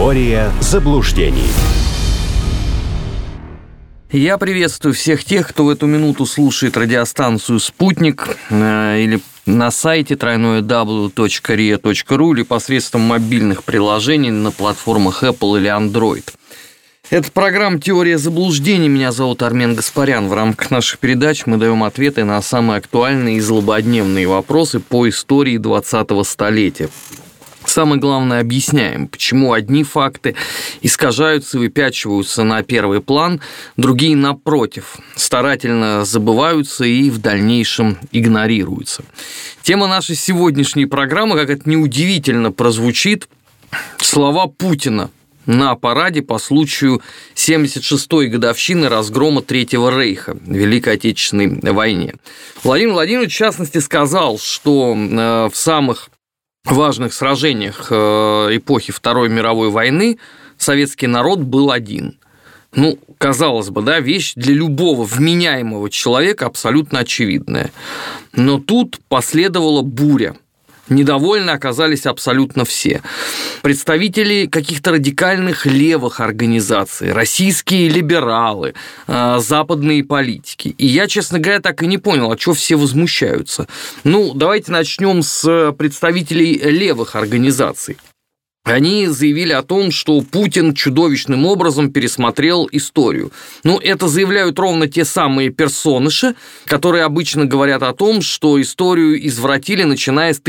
Теория заблуждений. Я приветствую всех тех, кто в эту минуту слушает радиостанцию «Спутник» или на сайте www.ria.ru или посредством мобильных приложений на платформах Apple или Android. Это программа «Теория заблуждений». Меня зовут Армен Гаспарян. В рамках наших передач мы даем ответы на самые актуальные и злободневные вопросы по истории 20-го столетия. Самое главное, объясняем, почему одни факты искажаются и выпячиваются на первый план, другие, напротив, старательно забываются и в дальнейшем игнорируются. Тема нашей сегодняшней программы, как это неудивительно прозвучит, слова Путина на параде по случаю 76-й годовщины разгрома Третьего Рейха в Великой Отечественной войне. Владимир Владимирович, в частности, сказал, что в самых важных сражениях эпохи Второй мировой войны советский народ был один. Казалось бы, вещь для любого вменяемого человека абсолютно очевидная. Но тут последовала буря. Недовольны оказались абсолютно все. Представители каких-то радикальных левых организаций, российские либералы, западные политики. И я, честно говоря, так и не понял, а что все возмущаются. Давайте начнем с представителей левых организаций. Они заявили о том, что Путин чудовищным образом пересмотрел историю. Это заявляют ровно те самые персоныши, которые обычно говорят о том, что историю извратили, начиная с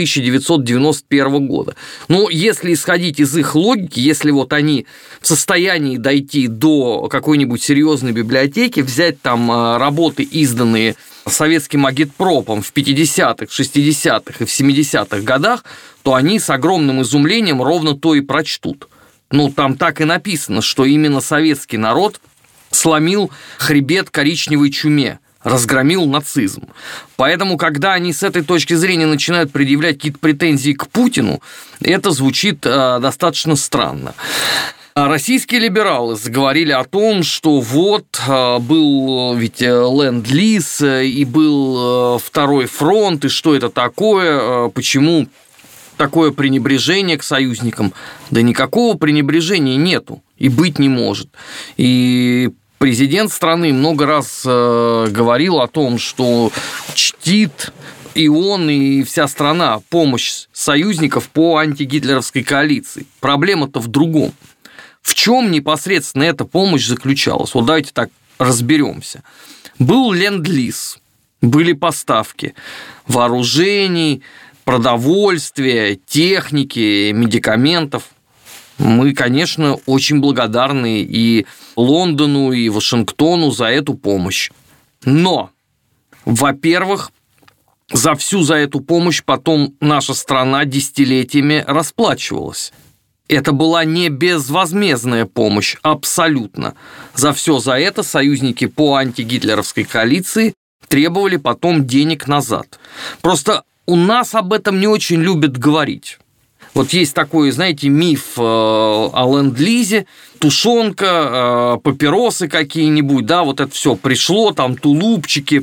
1991 года. Если исходить из их логики, если они в состоянии дойти до какой-нибудь серьезной библиотеки, взять там работы, изданные советским агитпропом в 50-х, 60-х и в 70-х годах, то они с огромным изумлением ровно то и прочтут. Там так и написано, что именно советский народ сломил хребет коричневой чуме, разгромил нацизм. Поэтому, когда они с этой точки зрения начинают предъявлять какие-то претензии к Путину, это звучит достаточно странно. Российские либералы заговорили о том, что был ведь ленд-лиз, и был второй фронт, и что это такое, почему такое пренебрежение к союзникам. Да никакого пренебрежения нету и быть не может. И президент страны много раз говорил о том, что чтит и он, и вся страна помощь союзников по антигитлеровской коалиции. Проблема-то в другом. В чем непосредственно эта помощь заключалась? Давайте так разберемся. Был ленд-лиз, были поставки вооружений, продовольствия, техники, медикаментов. Мы, конечно, очень благодарны и Лондону, и Вашингтону за эту помощь. Но, во-первых, за эту помощь потом наша страна десятилетиями расплачивалась. Это была не безвозмездная помощь, абсолютно. За это союзники по антигитлеровской коалиции требовали потом денег назад. Просто у нас об этом не очень любят говорить. Есть такой, миф о ленд-лизе, тушенка, папиросы какие-нибудь, это все пришло, там тулупчики,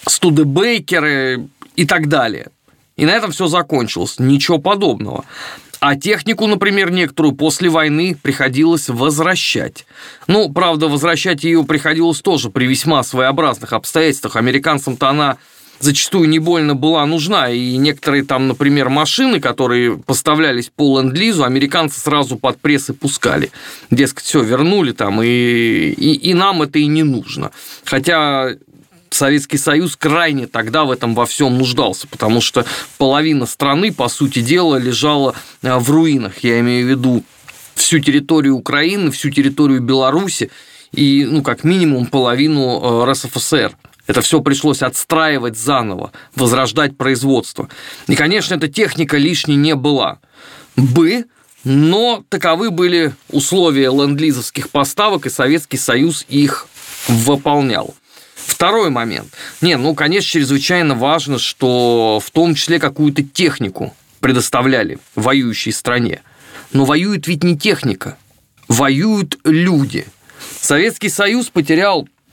студебекеры и так далее. И на этом все закончилось. Ничего подобного. А технику, например, некоторую после войны приходилось возвращать. Правда, возвращать ее приходилось тоже при весьма своеобразных обстоятельствах. Американцам-то она зачастую не больно была нужна, и некоторые там, например, машины, которые поставлялись по ленд-лизу, американцы сразу под пресс и пускали. Дескать, все вернули там, и нам это и не нужно. Хотя Советский Союз крайне тогда в этом во всем нуждался, потому что половина страны, по сути дела, лежала в руинах. Я имею в виду всю территорию Украины, всю территорию Беларуси и, как минимум, половину РСФСР. Это все пришлось отстраивать заново, возрождать производство. И, конечно, эта техника лишней не была. Но таковы были условия ленд-лизовских поставок, и Советский Союз их выполнял. Второй момент. Конечно, чрезвычайно важно, что в том числе какую-то технику предоставляли воюющей стране. Но воюет ведь не техника, воюют люди. Советский Союз потерял в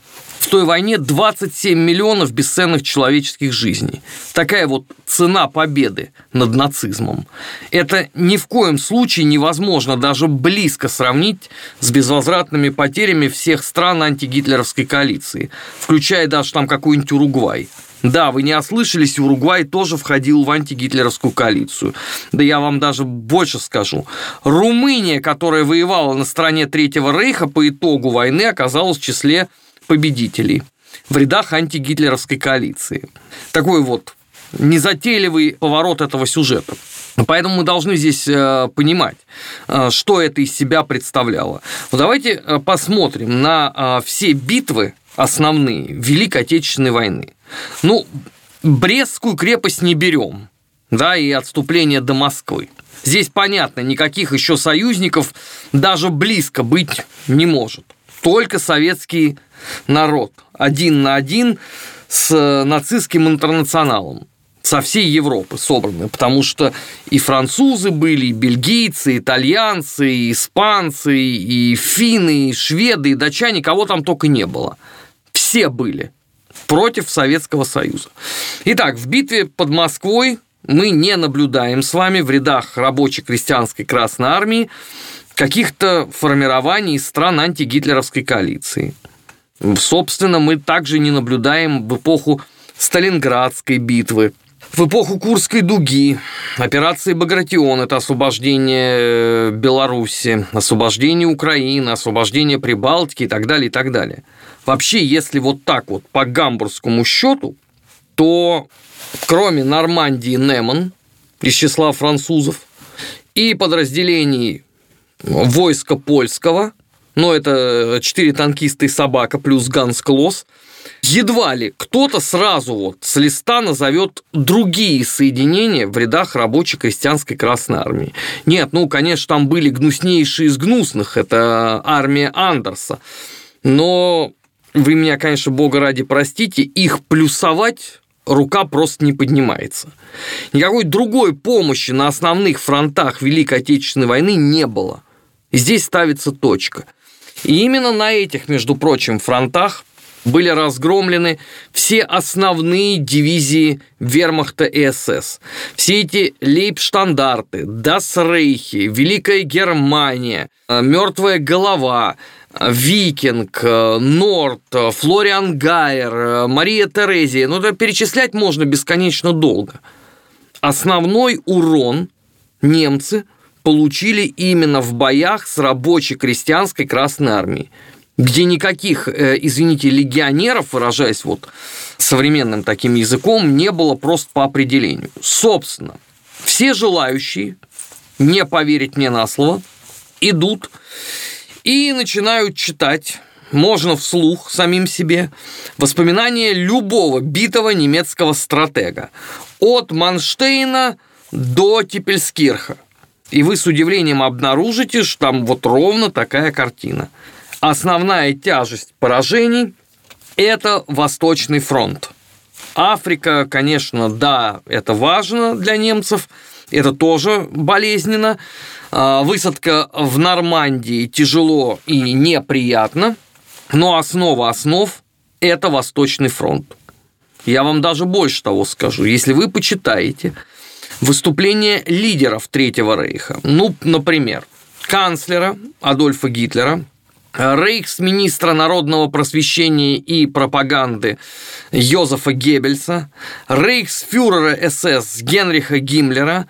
в той войне 27 миллионов бесценных человеческих жизней. Такая вот цена победы над нацизмом. Это ни в коем случае невозможно даже близко сравнить с безвозвратными потерями всех стран антигитлеровской коалиции, включая даже там какой-нибудь Уругвай. Да, вы не ослышались, Уругвай тоже входил в антигитлеровскую коалицию. Да я вам даже больше скажу. Румыния, которая воевала на стороне Третьего Рейха, по итогу войны оказалась в числе победителей в рядах антигитлеровской коалиции. Такой вот незатейливый поворот этого сюжета. Поэтому мы должны здесь понимать, что это из себя представляло. Вот давайте посмотрим на все битвы основные Великой Отечественной войны. Ну, Брестскую крепость не берем, да, и отступление до Москвы. Здесь понятно, никаких еще союзников даже близко быть не может. Только советский народ один на один с нацистским интернационалом. Со всей Европы собраны, потому что и французы были, и бельгийцы, и итальянцы, и испанцы, и финны, и шведы, и датчане, кого там только не было. Все были против Советского Союза. Итак, в битве под Москвой мы не наблюдаем с вами в рядах рабоче-крестьянской Красной Армии каких-то формирований из стран антигитлеровской коалиции. Собственно, мы также не наблюдаем в эпоху Сталинградской битвы, в эпоху Курской дуги, операции «Багратион» – это освобождение Беларуси, освобождение Украины, освобождение Прибалтики и так далее, и так далее. Вообще, если вот так вот по гамбургскому счету, то кроме Нормандии Неман из числа французов и подразделений войска польского, но это 4 танкиста и собака плюс Ганс Клосс, едва ли кто-то сразу вот с листа назовет другие соединения в рядах рабоче-крестьянской Красной Армии. Нет, ну, конечно, там были гнуснейшие из гнусных, это армия Андерса, но вы меня, конечно, бога ради простите, их плюсовать рука просто не поднимается. Никакой другой помощи на основных фронтах Великой Отечественной войны не было. И здесь ставится точка. И именно на этих, между прочим, фронтах были разгромлены все основные дивизии вермахта и СС. Все эти лейбштандарты, Дас-Рейхи, Великая Германия, Мертвая голова, Викинг, Норд, Флориан Гайер, Мария Терезия. Ну, это перечислять можно бесконечно долго. Основной урон немцы получили именно в боях с рабоче-крестьянской Красной Армией, где никаких, извините, легионеров, выражаясь вот современным таким языком, не было просто по определению. Собственно, все желающие, не поверить мне на слово, идут и начинают читать, можно вслух самим себе, воспоминания любого битого немецкого стратега, от Манштейна до Типельскирха. И вы с удивлением обнаружите, что там вот ровно такая картина. Основная тяжесть поражений – это Восточный фронт. Африка, конечно, да, это важно для немцев, это тоже болезненно. Высадка в Нормандии тяжело и неприятно, но основа основ – это Восточный фронт. Я вам даже больше того скажу. Если вы почитаете выступления лидеров Третьего Рейха, ну, например, канцлера Адольфа Гитлера, рейхсминистра народного просвещения и пропаганды Йозефа Геббельса, рейхсфюрера СС Генриха Гиммлера,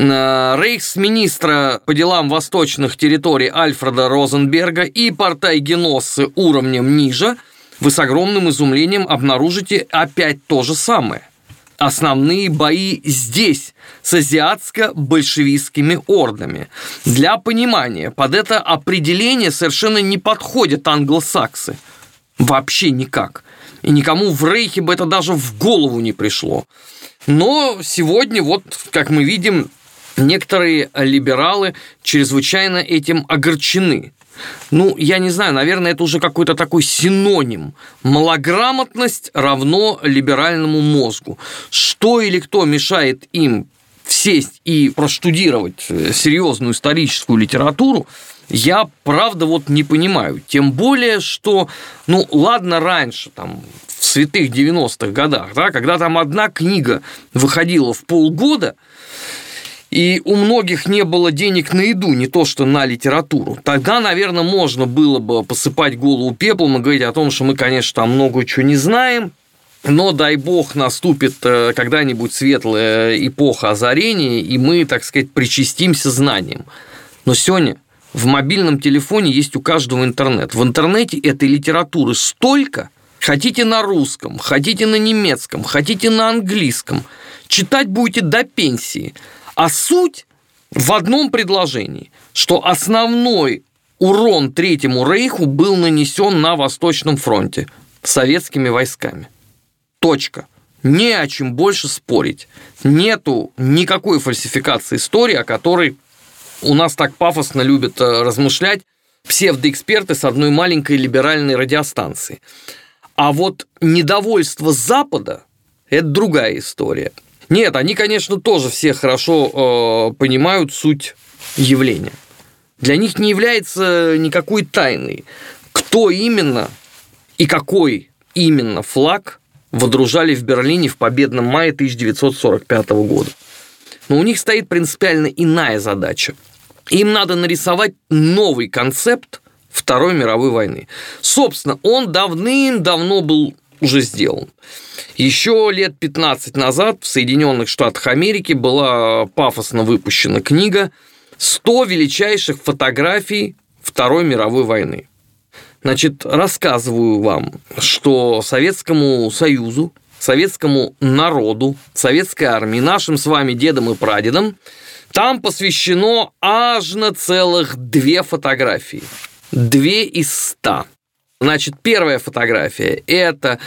рейхсминистра по делам восточных территорий Альфреда Розенберга и партайгеносцы уровнем ниже, вы с огромным изумлением обнаружите опять то же самое. Основные бои здесь с азиатско-большевистскими ордами. Для понимания, под это определение совершенно не подходят англосаксы. Вообще никак. И никому в Рейхе бы это даже в голову не пришло. Но сегодня, вот, как мы видим, некоторые либералы чрезвычайно этим огорчены. Ну, я не знаю, наверное, это уже какой-то такой синоним. Малограмотность равно либеральному мозгу. Что или кто мешает им сесть и проштудировать серьезную историческую литературу, я правда вот не понимаю. Тем более, что, ладно, раньше, там, в святых 90-х годах, да, когда там одна книга выходила в полгода, и у многих не было денег на еду, не то что на литературу, тогда, наверное, можно было бы посыпать голову пеплом и говорить о том, что мы, конечно, там много чего не знаем, но, дай бог, наступит когда-нибудь светлая эпоха озарения, и мы, так сказать, причастимся знаниям. Но сегодня в мобильном телефоне есть у каждого интернет. В интернете этой литературы столько, хотите на русском, хотите на немецком, хотите на английском, читать будете до пенсии. А суть в одном предложении, что основной урон Третьему Рейху был нанесен на Восточном фронте советскими войсками. Точка. Не о чем больше спорить. Нету никакой фальсификации истории, о которой у нас так пафосно любят размышлять псевдоэксперты с одной маленькой либеральной радиостанции. А вот недовольство Запада – это другая история. Нет, они, конечно, тоже все хорошо понимают суть явления. Для них не является никакой тайной, кто именно и какой именно флаг водружали в Берлине в победном мае 1945 года. Но у них стоит принципиально иная задача. Им надо нарисовать новый концепт Второй мировой войны. Собственно, он давным-давно был уже сделан. Еще лет 15 назад в Соединенных Штатах Америки была пафосно выпущена книга «100 величайших фотографий Второй мировой войны». Значит, рассказываю вам, что Советскому Союзу, советскому народу, советской армии, нашим с вами дедам и прадедам там посвящено аж на целых 2 фотографии. 2 из 100. Значит, первая фотография – это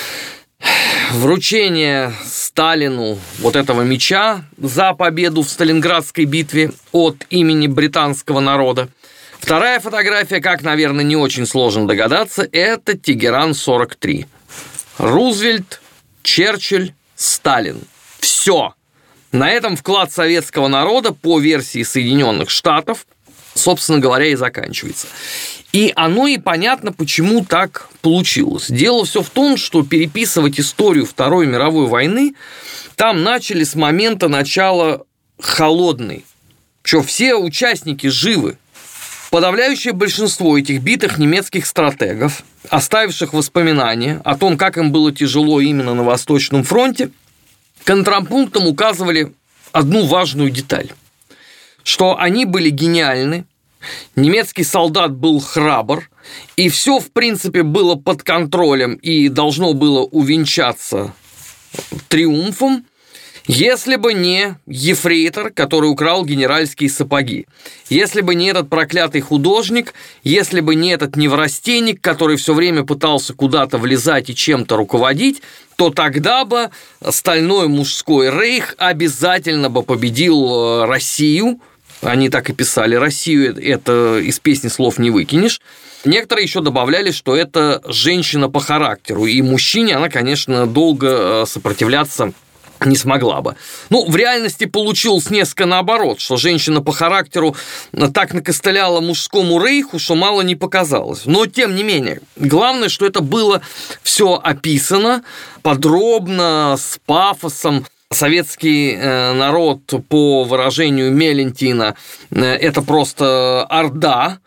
вручение Сталину вот этого меча за победу в Сталинградской битве от имени британского народа. Вторая фотография, как, наверное, не очень сложно догадаться, это Тегеран-43. Рузвельт, Черчилль, Сталин. Все. На этом вклад советского народа по версии Соединенных Штатов, собственно говоря, и заканчивается. И оно и понятно, почему так получилось. Дело все в том, что переписывать историю Второй мировой войны там начали с момента начала холодной. Что все участники живы. Подавляющее большинство этих битых немецких стратегов, оставивших воспоминания о том, как им было тяжело именно на Восточном фронте, контрапунктом указывали одну важную деталь, что они были гениальны, немецкий солдат был храбр, и все, в принципе, было под контролем и должно было увенчаться триумфом, если бы не ефрейтор, который украл генеральские сапоги, если бы не этот проклятый художник, если бы не этот неврастенник, который все время пытался куда-то влезать и чем-то руководить, то тогда бы стальной мужской рейх обязательно бы победил Россию. Они так и писали: Россию это из песни слов не выкинешь. Некоторые еще добавляли, что это женщина по характеру, и мужчине она, конечно, долго сопротивляться не смогла бы. В реальности получилось несколько наоборот, что женщина по характеру так накостыляла мужскому рейху, что мало не показалось. Но, тем не менее, главное, что это было все описано подробно, с пафосом. Советский народ, по выражению Мелентина, это просто орда,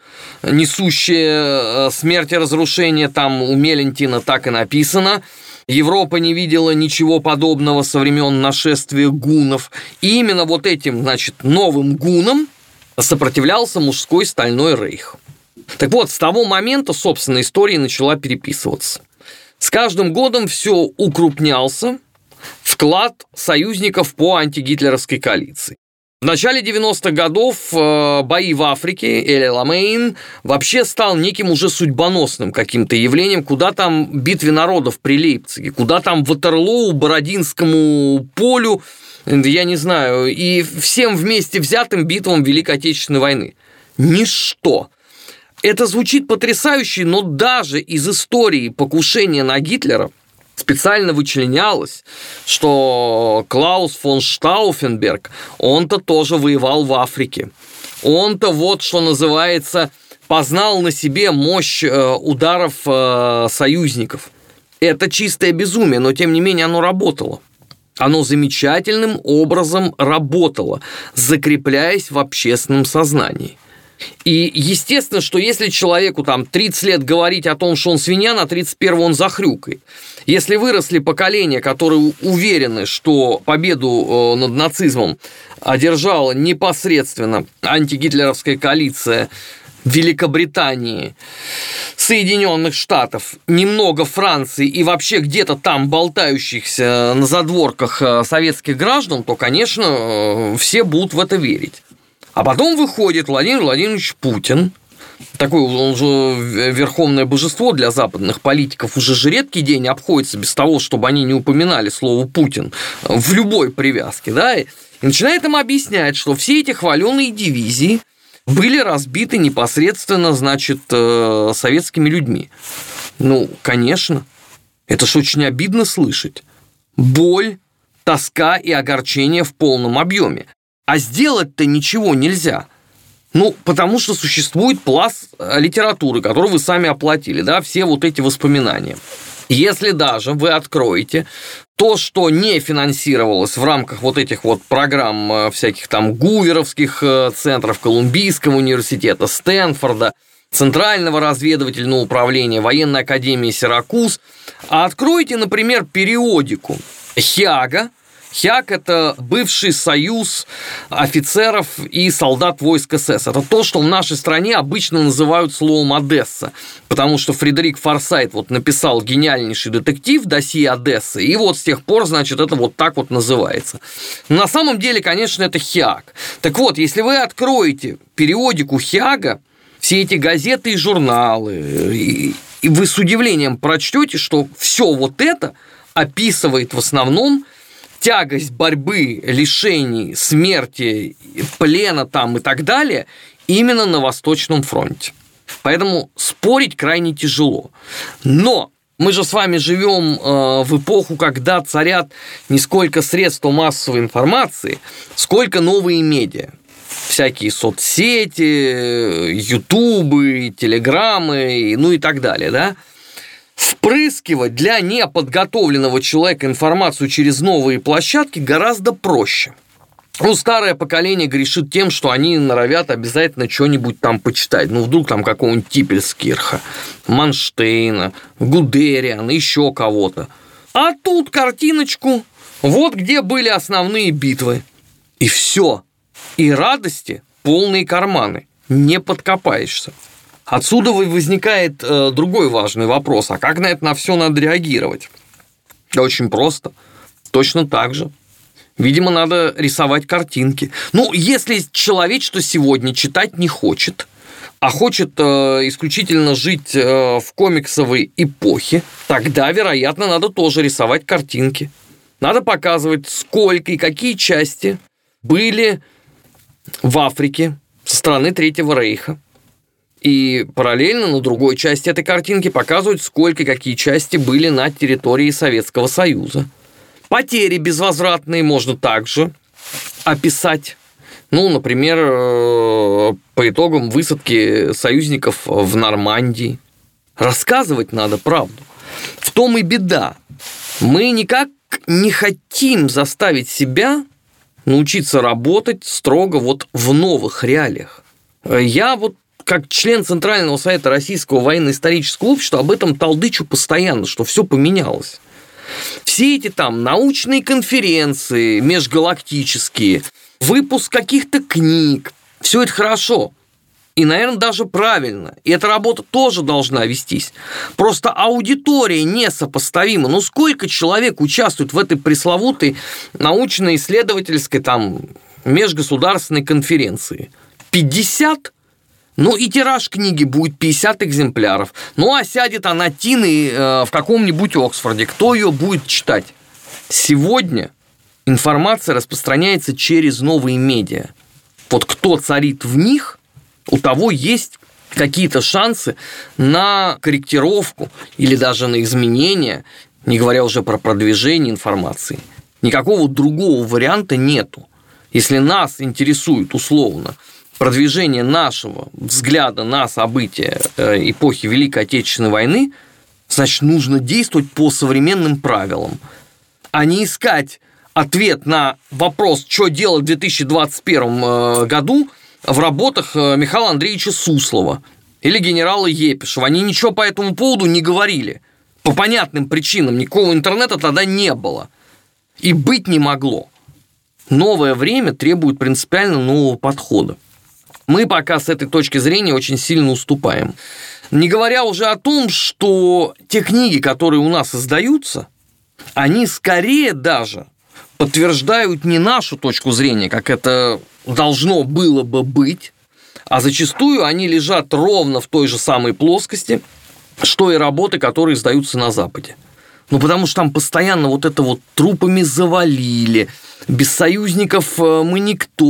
несущая смерть и разрушение. Там у Мелентина так и написано. Европа не видела ничего подобного со времен нашествия гуннов. И именно вот этим, новым гуннам сопротивлялся мужской стальной рейх. Так вот, с того момента, собственно, история начала переписываться. С каждым годом все укрупнялся вклад союзников по антигитлеровской коалиции. В начале 90-х годов бои в Африке, Эль-Аламейн, вообще стал неким уже судьбоносным каким-то явлением. Куда там битве народов при Лейпциге, куда там Ватерлоу, Бородинскому полю, я не знаю, и всем вместе взятым битвам Великой Отечественной войны. Ничто. Это звучит потрясающе, но даже из истории покушения на Гитлера специально вычленялось, что Клаус фон Штауфенберг, он-то тоже воевал в Африке. Он-то вот, что называется, познал на себе мощь ударов союзников. Это чистое безумие, но тем не менее оно работало. Оно замечательным образом работало, закрепляясь в общественном сознании. И естественно, что если человеку там 30 лет говорить о том, что он свинья, на 31-м он захрюкает. Если выросли поколения, которые уверены, что победу над нацизмом одержала непосредственно антигитлеровская коалиция Великобритании, Соединенных Штатов, немного Франции и вообще где-то там болтающихся на задворках советских граждан, то, конечно, все будут в это верить. А потом выходит Владимир Владимирович Путин, такой, он же верховное божество для западных политиков, уже же редкий день обходится без того, чтобы они не упоминали слово «Путин» в любой привязке, да, и начинает им объяснять, что все эти хваленые дивизии были разбиты непосредственно, значит, советскими людьми. Ну, конечно, это ж очень обидно слышать. Боль, тоска и огорчение в полном объеме. А сделать-то ничего нельзя. Ну, потому что существует пласт литературы, которую вы сами оплатили, да, все вот эти воспоминания. Если даже вы откроете то, что не финансировалось в рамках вот этих вот программ всяких там гуверовских центров, Колумбийского университета, Стэнфорда, Центрального разведывательного управления, Военной академии Сиракуз, а откройте, например, периодику Хеага. Хеаг – это бывший союз офицеров и солдат войск СС. Это то, что в нашей стране обычно называют словом «Одесса», потому что Фредерик Форсайт вот написал гениальнейший детектив «Досье Одессы», и вот с тех пор, значит, это вот так вот называется. Но на самом деле, конечно, это Хеаг. Так вот, если вы откроете периодику Хеага, все эти газеты и журналы, и вы с удивлением прочтете, что все вот это описывает в основном тягость борьбы, лишений, смерти, плена там и так далее именно на Восточном фронте. Поэтому спорить крайне тяжело. Но мы же с вами живем в эпоху, когда царят не сколько средств массовой информации, сколько новые медиа. Всякие соцсети, ютубы, телеграммы, ну и так далее, да? Впрыскивать для неподготовленного человека информацию через новые площадки гораздо проще. Ну, старое поколение грешит тем, что они норовят обязательно что-нибудь там почитать. Ну, вдруг там какого-нибудь Типельскирха, Манштейна, Гудериана, еще кого-то. А тут картиночку, вот где были основные битвы. И все. И радости полные карманы. Не подкопаешься. Отсюда возникает другой важный вопрос. А как на это на все надо реагировать? Да очень просто. Точно так же. Видимо, надо рисовать картинки. Ну, если человечество сегодня читать не хочет, а хочет исключительно жить в комиксовой эпохе, тогда, вероятно, надо тоже рисовать картинки. Надо показывать, сколько и какие части были в Африке со стороны Третьего Рейха. И параллельно на другой части этой картинки показывают, сколько и какие части были на территории Советского Союза. Потери безвозвратные можно также описать. Ну, например, по итогам высадки союзников в Нормандии. Рассказывать надо правду. В том и беда. Мы никак не хотим заставить себя научиться работать строго вот в новых реалиях. Я вот как член Центрального совета Российского военно-исторического общества об этом толдычу постоянно, что все поменялось. Все эти там научные конференции межгалактические, выпуск каких-то книг, все это хорошо. И, наверное, даже правильно. И эта работа тоже должна вестись. Просто аудитория несопоставима. Ну, сколько человек участвует в этой пресловутой научно-исследовательской там межгосударственной конференции? 50? Ну, и тираж книги будет 50 экземпляров. Ну, а сядет она тиной в каком-нибудь Оксфорде. Кто ее будет читать? Сегодня информация распространяется через новые медиа. Вот кто царит в них, у того есть какие-то шансы на корректировку или даже на изменение, не говоря уже про продвижение информации. Никакого другого варианта нету. Если нас интересует условно продвижение нашего взгляда на события эпохи Великой Отечественной войны, значит, нужно действовать по современным правилам, а не искать ответ на вопрос, что делать в 2021 году в работах Михаила Андреевича Суслова или генерала Епишева. Они ничего по этому поводу не говорили. По понятным причинам никакого интернета тогда не было. И быть не могло. Новое время требует принципиально нового подхода. Мы пока с этой точки зрения очень сильно уступаем. Не говоря уже о том, что те книги, которые у нас издаются, они скорее даже подтверждают не нашу точку зрения, как это должно было бы быть, а зачастую они лежат ровно в той же самой плоскости, что и работы, которые издаются на Западе. Ну, потому что там постоянно вот это вот трупами завалили, без союзников мы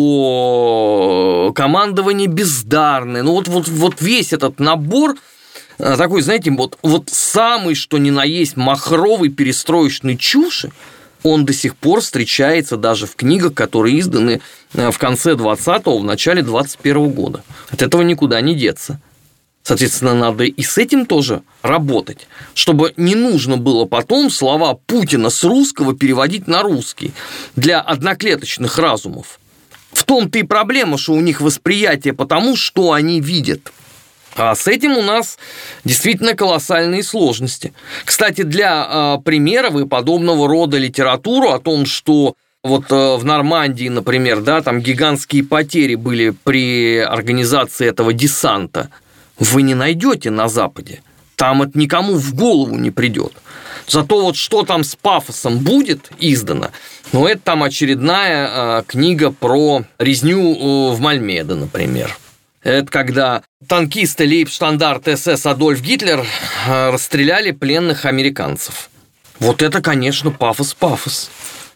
никто, командование бездарное. Ну, вот весь этот набор такой, знаете, вот самый, что ни на есть, махровый перестроечной чуши, он до сих пор встречается даже в книгах, которые изданы в конце 20-го, в начале 21-го года. От этого никуда не деться. Соответственно, надо и с этим тоже работать, чтобы не нужно было потом слова Путина с русского переводить на русский для одноклеточных разумов. В том-то и проблема, что у них восприятие по тому, что они видят. А с этим у нас действительно колоссальные сложности. Кстати, для примеров и подобного рода литературу о том, что вот в Нормандии, например, да, там гигантские потери были при организации этого десанта, вы не найдете на Западе. Там это никому в голову не придет. Зато вот что там с пафосом будет издано, ну, это там очередная книга про резню в Мальмедо, например. Это когда танкисты лейбштандарт СС Адольф Гитлер расстреляли пленных американцев. Вот это, конечно, пафос.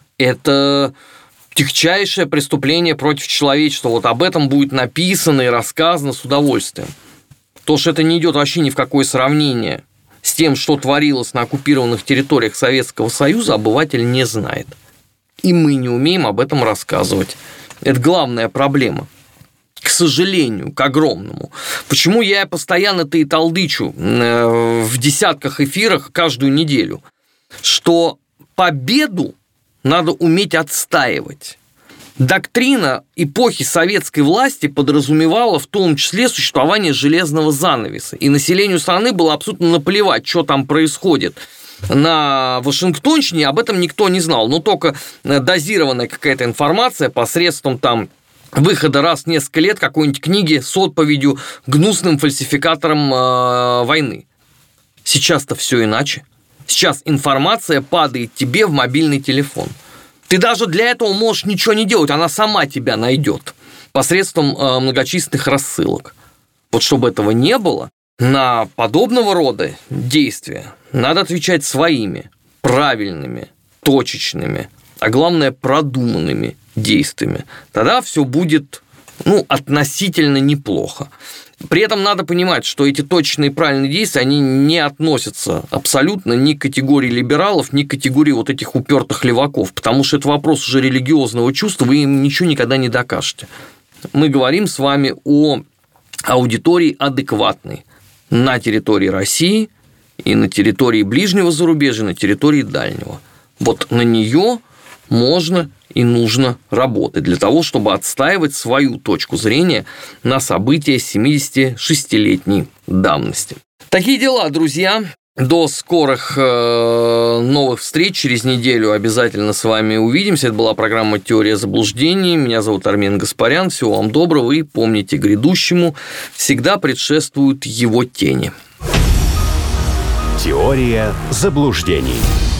Это тягчайшее преступление против человечества. Вот об этом будет написано и рассказано с удовольствием. То, что это не идет вообще ни в какое сравнение с тем, что творилось на оккупированных территориях Советского Союза, обыватель не знает. И мы не умеем об этом рассказывать. Это главная проблема. К сожалению, к огромному. Почему я постоянно-то и толдычу в десятках эфирах каждую неделю, что победу надо уметь отстаивать. Доктрина эпохи советской власти подразумевала в том числе существование железного занавеса. И населению страны было абсолютно наплевать, что там происходит на Вашингтонщине, об этом никто не знал. Но только дозированная какая-то информация посредством там выхода раз в несколько лет какой-нибудь книги с отповедью гнусным фальсификатором войны. Сейчас-то все иначе. Сейчас информация падает тебе в мобильный телефон. Ты даже для этого можешь ничего не делать, она сама тебя найдет посредством многочисленных рассылок. Вот чтобы этого не было, на подобного рода действия надо отвечать своими, правильными, точечными, а главное, продуманными действиями. Тогда все будет, относительно неплохо. При этом надо понимать, что эти точные и правильные действия, они не относятся абсолютно ни к категории либералов, ни к категории вот этих упертых леваков, потому что это вопрос уже религиозного чувства, вы им ничего никогда не докажете. Мы говорим с вами о аудитории адекватной на территории России и на территории ближнего зарубежья, на территории дальнего. Вот на нее можно и нужно работать для того, чтобы отстаивать свою точку зрения на события 76-летней давности. Такие дела, друзья. До скорых новых встреч. Через неделю обязательно с вами увидимся. Это была программа «Теория заблуждений». Меня зовут Армен Гаспарян. Всего вам доброго и помните, грядущему всегда предшествуют его тени. Теория заблуждений.